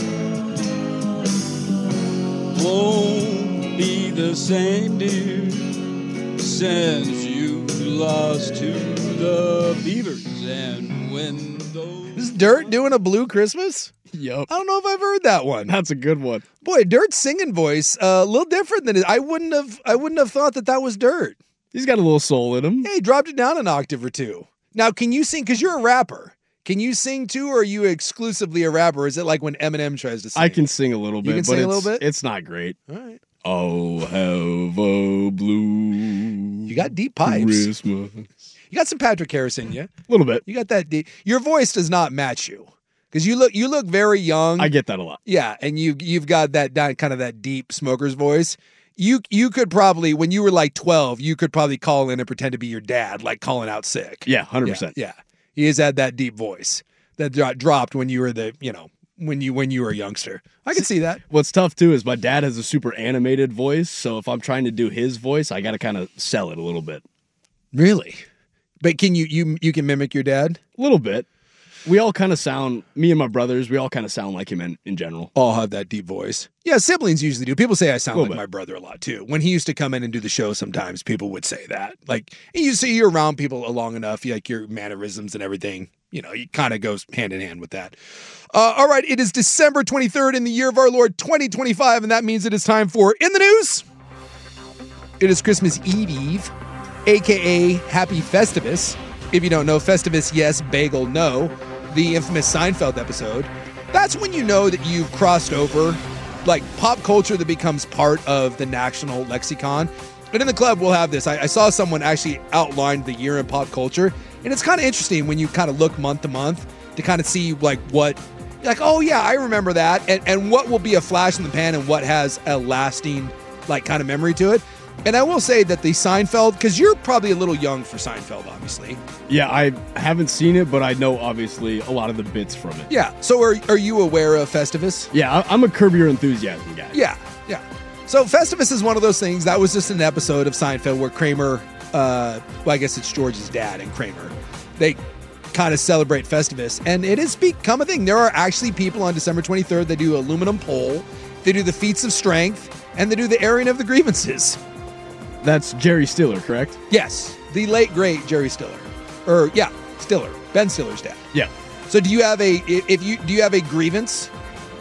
won't be the same, dear, since you lost to the Beavers. And when those... Is Dirt doing a Blue Christmas? Yep. I don't know if I've heard that one. That's a good one. Boy, Dirt's singing voice a little different than it. I wouldn't have thought that was Dirt. He's got a little soul in him. Yeah, he dropped it down an octave or two. Now, can you sing? Because you're a rapper. Can you sing too, or are you exclusively a rapper? Or is it like when Eminem tries to sing? I can sing a little bit. You can sing a little bit? It's not great. All right. I'll have a blue. You got deep pipes. Christmas. You got some Patrick Harris in you. A little bit. You got that deep. Your voice does not match you. Because you look very young. I get that a lot. Yeah, and you've got that kind of that deep smoker's voice. You could probably, when you were like 12, you could probably call in and pretend to be your dad, like calling out sick. Yeah, 100%. Yeah. He has had that deep voice that dropped when you were when you were a youngster. I can see that. What's tough too is my dad has a super animated voice, so if I'm trying to do his voice, I got to kind of sell it a little bit. Really? But can you can mimic your dad? A little bit. We all kind of sound, me and my brothers, we all kind of sound like him in general. All have that deep voice. Yeah, siblings usually do. People say I sound like bit. my brother a lot too. When he used to come in and do the show, sometimes people would say that. Like, you see, you're around people long enough, like your mannerisms and everything, it kind of goes hand in hand with that. All right, it is December 23rd in the year of our Lord 2025, and that means it is time for In the News. It is Christmas Eve, a.k.a. Happy Festivus. If you don't know, Festivus, yes, bagel, no. The infamous Seinfeld episode. That's when you know that you've crossed over, like pop culture that becomes part of the national lexicon. And in the club, we'll have this. I saw someone actually outline the year in pop culture. And it's kind of interesting when you kind of look month to month to kind of see like what, like, oh yeah, I remember that. And what will be a flash in the pan and what has a lasting like kind of memory to it. And I will say that the Seinfeld, because you're probably a little young for Seinfeld, obviously. Yeah, I haven't seen it, but I know, obviously, a lot of the bits from it. Yeah. So are you aware of Festivus? Yeah, I'm a Curb Your Enthusiasm guy. Yeah. So Festivus is one of those things. That was just an episode of Seinfeld where Kramer, I guess it's George's dad and Kramer, they kind of celebrate Festivus. And it has become a thing. There are actually people on December 23rd that do aluminum pole, they do the feats of strength, and they do the airing of the grievances. That's Jerry Stiller, correct? Yes, the late great Jerry Stiller, Stiller, Ben Stiller's dad. Yeah. So do you have a grievance?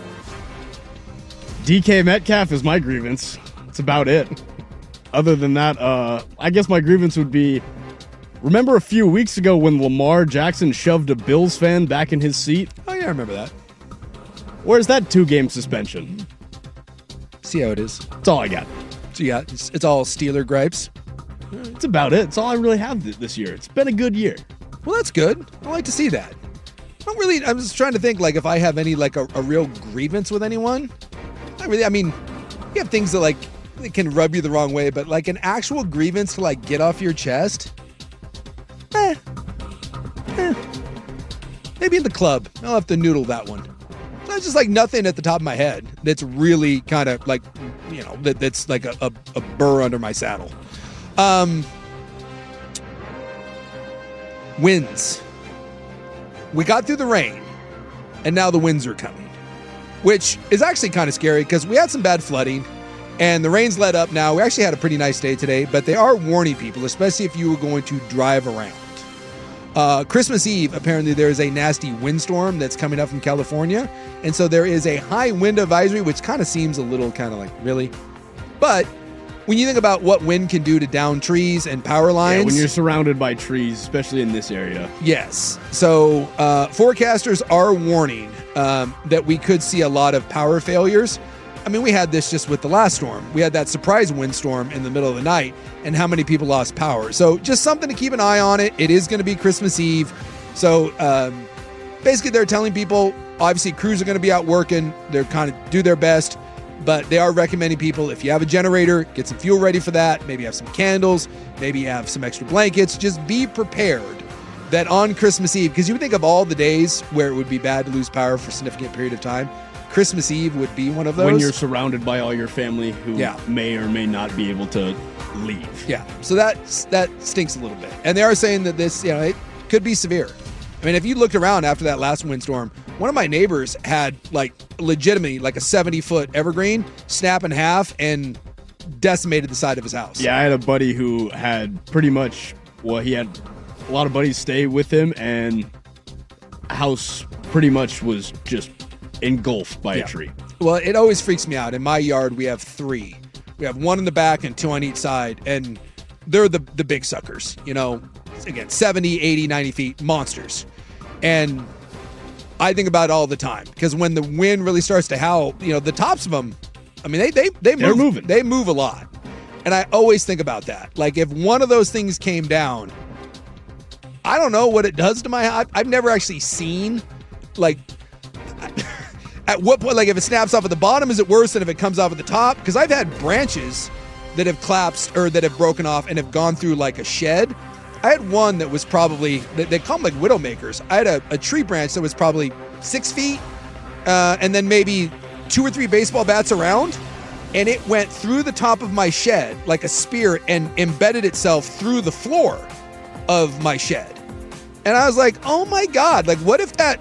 DK Metcalf is my grievance. That's about it. Other than that, I guess my grievance would be, remember a few weeks ago when Lamar Jackson shoved a Bills fan back in his seat? Oh yeah, I remember that. Where's that 2-game suspension? See how it is. That's all I got. So yeah, it's all Steeler gripes. That's about it. That's all I really have this year. It's been a good year. Well, that's good. I like to see that. I'm just trying to think, like, if I have any, like, a real grievance with anyone. Not really. I mean, you have things that, like, they can rub you the wrong way, but, like, an actual grievance to, like, get off your chest? Maybe in the club. I'll have to noodle that one. That's just, like, nothing at the top of my head that's really kind of, like, that's like a burr under my saddle. Winds. We got through the rain, and now the winds are coming, which is actually kind of scary because we had some bad flooding, and the rain's let up now. We actually had a pretty nice day today, but they are warning people, especially if you were going to drive around. Christmas Eve, apparently there is a nasty windstorm that's coming up from California, and so there is a high wind advisory, which kind of seems a little kind of like, really? But when you think about what wind can do to down trees and power lines. Yeah, when you're surrounded by trees, especially in this area. Yes. So forecasters are warning that we could see a lot of power failures. I mean, we had this just with the last storm. We had that surprise windstorm in the middle of the night, and how many people lost power. So just something to keep an eye on it. It is going to be Christmas Eve. So basically they're telling people, obviously crews are going to be out working. They're kind of do their best. But they are recommending people, if you have a generator, get some fuel ready for that. Maybe have some candles. Maybe have some extra blankets. Just be prepared that on Christmas Eve, because you would think of all the days where it would be bad to lose power for a significant period of time, Christmas Eve would be one of those. When you're surrounded by all your family who may or may not be able to leave. Yeah, so that stinks a little bit. And they are saying that this, it could be severe. I mean, if you looked around after that last windstorm, one of my neighbors had legitimately a 70-foot evergreen snap in half and decimated the side of his house. Yeah, I had a buddy who had pretty much, he had a lot of buddies stay with him, and house pretty much was just engulfed by a tree. Well, it always freaks me out. In my yard, we have 3. We have 1 in the back and 2 on each side, and they're the big suckers, again, 70, 80, 90 feet, monsters. And I think about it all the time, because when the wind really starts to howl, the tops of them, I mean, they They're move. moving. They move a lot. And I always think about that. If one of those things came down, I don't know what it does to my house. I've never actually seen, at what point, if it snaps off at the bottom, is it worse than if it comes off at the top? Because I've had branches that have collapsed or that have broken off and have gone through a shed. I had one that was probably, they call them widowmakers. I had a tree branch that was probably 6 feet and then maybe 2 or 3 baseball bats around. And it went through the top of my shed like a spear and embedded itself through the floor of my shed. And I was like, oh my God, what if that,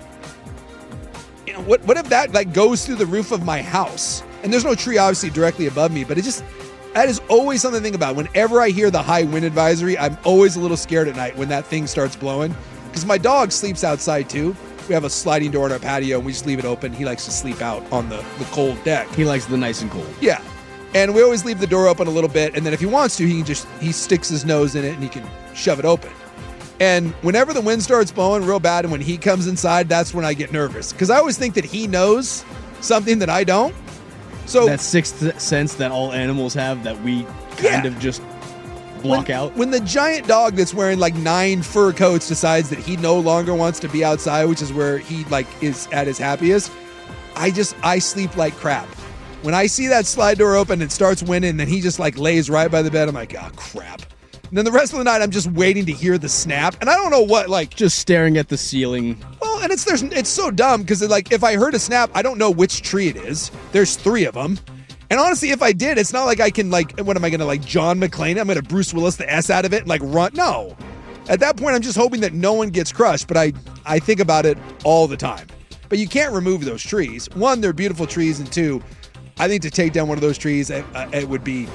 what if that goes through the roof of my house? And there's no tree obviously directly above me, but that is always something to think about. Whenever I hear the high wind advisory, I'm always a little scared at night when that thing starts blowing, because my dog sleeps outside too. We have a sliding door in our patio and we just leave it open. He likes to sleep out on the cold deck. He likes the nice and cold. Yeah. And we always leave the door open a little bit, and then if he wants to, he sticks his nose in it and he can shove it open. And whenever the wind starts blowing real bad and when he comes inside, that's when I get nervous, because I always think that he knows something that I don't. So that sixth sense that all animals have that we kind of just block out. When the giant dog that's wearing 9 fur coats decides that he no longer wants to be outside, which is where he is at his happiest, I sleep like crap. When I see that slide door open and starts winding, and then he just lays right by the bed, I'm like, oh crap. And then the rest of the night, I'm just waiting to hear the snap, and I don't know what, just staring at the ceiling. Well, and it's so dumb, because if I heard a snap, I don't know which tree it is. There's 3 of them. And honestly, if I did, it's not like I can, what am I going to, John McClane? I'm going to Bruce Willis the S out of it and, run? No. At that point, I'm just hoping that no one gets crushed, but I think about it all the time. But you can't remove those trees. 1, they're beautiful trees, and 2, I think to take down one of those trees, it would be,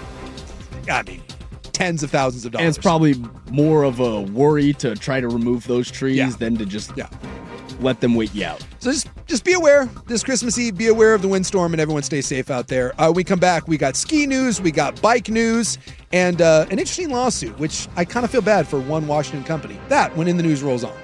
tens of thousands of dollars. And it's probably more of a worry to try to remove those trees than to just let them wait you out. So just be aware this Christmas Eve. Be aware of the windstorm, and everyone stay safe out there. We come back. We got ski news. We got bike news, and an interesting lawsuit, which I kind of feel bad for one Washington company. That when In the News rolls on.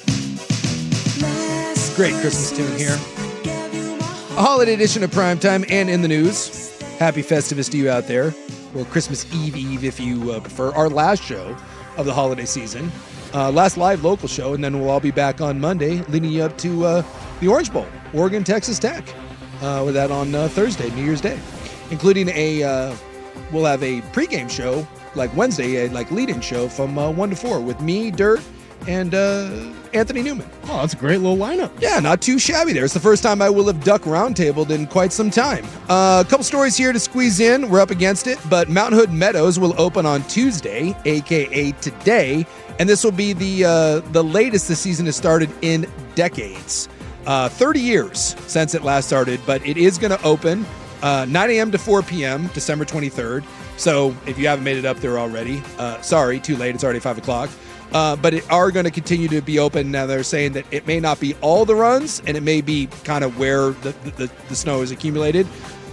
Great Christmas tune here. A holiday edition of Primetime and In the News. Happy Festivus to you out there. Or Christmas Eve if you prefer. Our last show of the holiday season. Last live local show, and then we'll all be back on Monday, leading you up to the Orange Bowl, Oregon, Texas Tech. With that on Thursday, New Year's Day. Including we'll have a pregame show, Wednesday, a lead-in show from 1 to 4 with me, Dirt, and Anthony Newman. Oh, that's a great little lineup. Yeah, not too shabby there. It's the first time I will have duck roundtabled in quite some time. A couple stories here to squeeze in. We're up against it, but Mountain Hood Meadows will open on Tuesday, a.k.a. today, and this will be the latest the season has started in decades. 30 years since it last started, but it is going to open 9 a.m. to 4 p.m., December 23rd. So if you haven't made it up there already, sorry, too late. It's already 5 o'clock. But it are going to continue to be open. Now they're saying that it may not be all the runs, and it may be kind of where the snow is accumulated.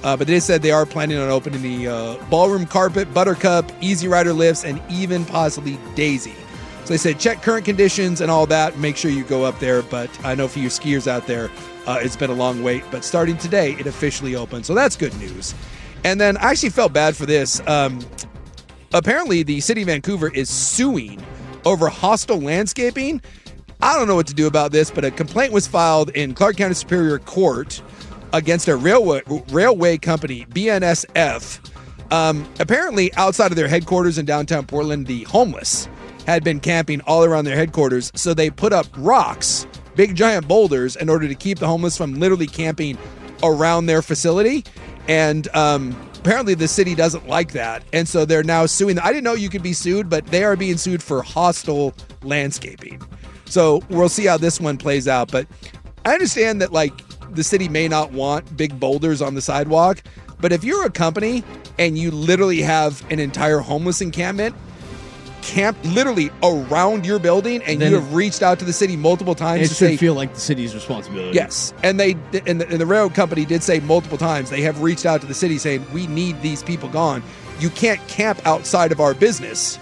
But they said they are planning on opening the ballroom carpet, Buttercup, Easy Rider lifts, and even possibly Daisy. So they said check current conditions and all that. Make sure you go up there. But I know for you skiers out there, it's been a long wait. But starting today, it officially opened. So that's good news. And then I actually felt bad for this. Apparently, the city of Vancouver is suing over hostile landscaping. I don't know what to do about this, but a complaint was filed in Clark County Superior Court against a railway company, BNSF. Apparently, outside of their headquarters in downtown Portland, the homeless had been camping all around their headquarters. So they put up rocks, big giant boulders, in order to keep the homeless from literally camping around their facility. And apparently the city doesn't like that. And so they're now suing. I didn't know you could be sued, but they are being sued for hostile landscaping. So we'll see how this one plays out. But I understand that, like, the city may not want big boulders on the sidewalk. But if you're a company and you literally have an entire homeless encampment camped literally around your building, and then you have reached out to the city multiple times to say, feel like the city's responsibility. Yes. And the railroad company did say multiple times they have reached out to the city saying, we need these people gone. You can't camp outside of our business.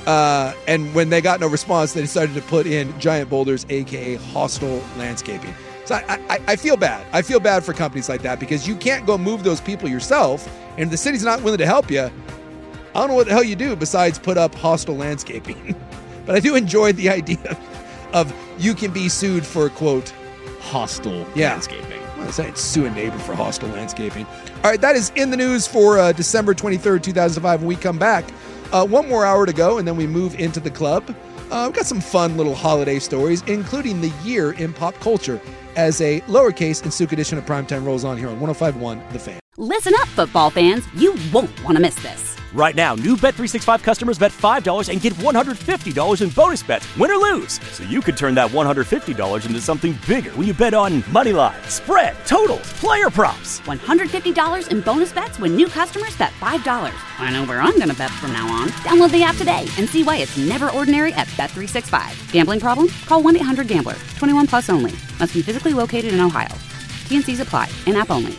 And when they got no response, they decided to put in giant boulders, aka hostile landscaping. So I feel bad. I feel bad for companies like that, because you can't go move those people yourself, and if the city's not willing to help you, I don't know what the hell you do besides put up hostile landscaping. But I do enjoy the idea of you can be sued for, quote, hostile landscaping. I was saying sue a neighbor for hostile landscaping. All right, that is in the news for December 23rd, 2005. When we come back, one more hour to go, and then we move into the club. We've got some fun little holiday stories, including the year in pop culture, as a lowercase and Souk edition of Primetime rolls on here on 105.1 The Fan. Listen up, football fans. You won't want to miss this. Right now, new Bet365 customers bet $5 and get $150 in bonus bets, win or lose. So you could turn that $150 into something bigger when you bet on money line, spread, totals, player props. $150 in bonus bets when new customers bet $5. I know where I'm going to bet from now on. Download the app today and see why it's never ordinary at Bet365. Gambling problem? Call 1-800-GAMBLER. 21 plus only. Must be physically located in Ohio. T&Cs apply. In-app only.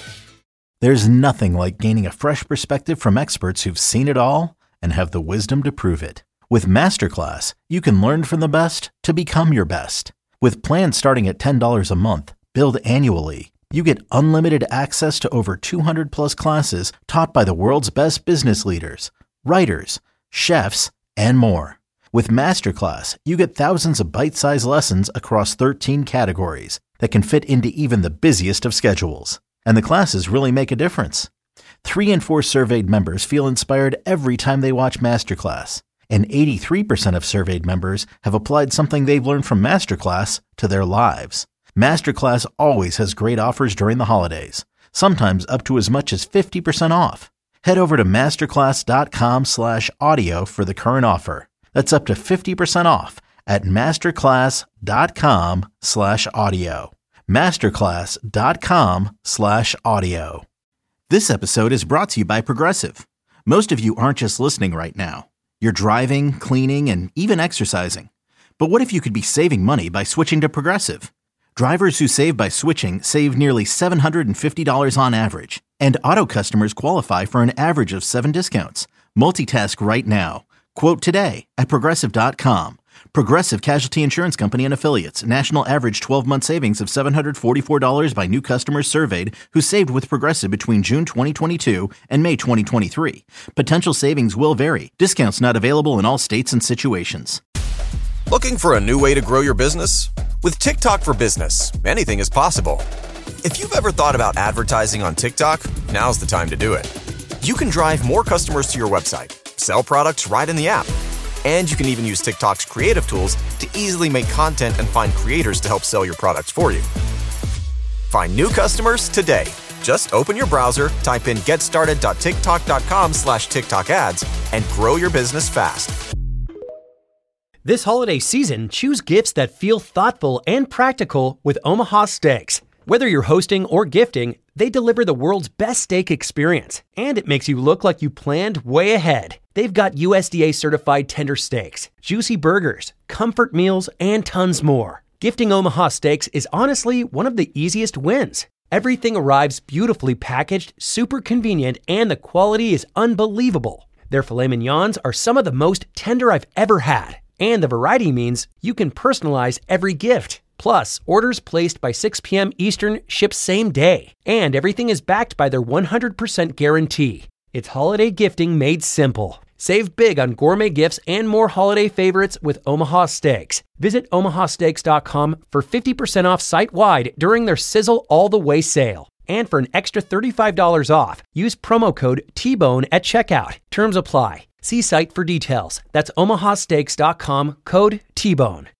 There's nothing like gaining a fresh perspective from experts who've seen it all and have the wisdom to prove it. With Masterclass, you can learn from the best to become your best. With plans starting at $10 a month, billed annually, you get unlimited access to over 200 plus classes taught by the world's best business leaders, writers, chefs, and more. With Masterclass, you get thousands of bite-sized lessons across 13 categories that can fit into even the busiest of schedules. And the classes really make a difference. 3 in 4 surveyed members feel inspired every time they watch Masterclass. And 83% of surveyed members have applied something they've learned from Masterclass to their lives. Masterclass always has great offers during the holidays, sometimes up to as much as 50% off. Head over to masterclass.com/audio for the current offer. That's up to 50% off at masterclass.com/audio. masterclass.com/audio. This episode is brought to you by Progressive. Most of you aren't just listening right now. You're driving, cleaning, and even exercising. But what if you could be saving money by switching to Progressive? Drivers who save by switching save nearly $750 on average. And auto customers qualify for an average of 7 discounts. Multitask right now. Quote today at Progressive.com. Progressive Casualty Insurance Company and Affiliates. National average 12-month savings of $744 by new customers surveyed who saved with Progressive between June 2022 and May 2023. Potential savings will vary. Discounts not available in all states and situations. Looking for a new way to grow your business? With TikTok for Business, anything is possible. If you've ever thought about advertising on TikTok, now's the time to do it. You can drive more customers to your website, sell products right in the app, and you can even use TikTok's creative tools to easily make content and find creators to help sell your products for you. Find new customers today. Just open your browser, type in getstarted.tiktok.com/TikTok ads, and grow your business fast. This holiday season, choose gifts that feel thoughtful and practical with Omaha Steaks. Whether you're hosting or gifting, they deliver the world's best steak experience, and it makes you look like you planned way ahead. They've got USDA certified tender steaks, juicy burgers, comfort meals, and tons more. Gifting Omaha Steaks is honestly one of the easiest wins. Everything arrives beautifully packaged, super convenient, and the quality is unbelievable. Their filet mignons are some of the most tender I've ever had. And the variety means you can personalize every gift. Plus, orders placed by 6 p.m. Eastern ship same day. And everything is backed by their 100% guarantee. It's holiday gifting made simple. Save big on gourmet gifts and more holiday favorites with Omaha Steaks. Visit omahasteaks.com for 50% off site-wide during their Sizzle All the Way sale. And for an extra $35 off, use promo code TBONE at checkout. Terms apply. See site for details. That's omahasteaks.com, code TBONE.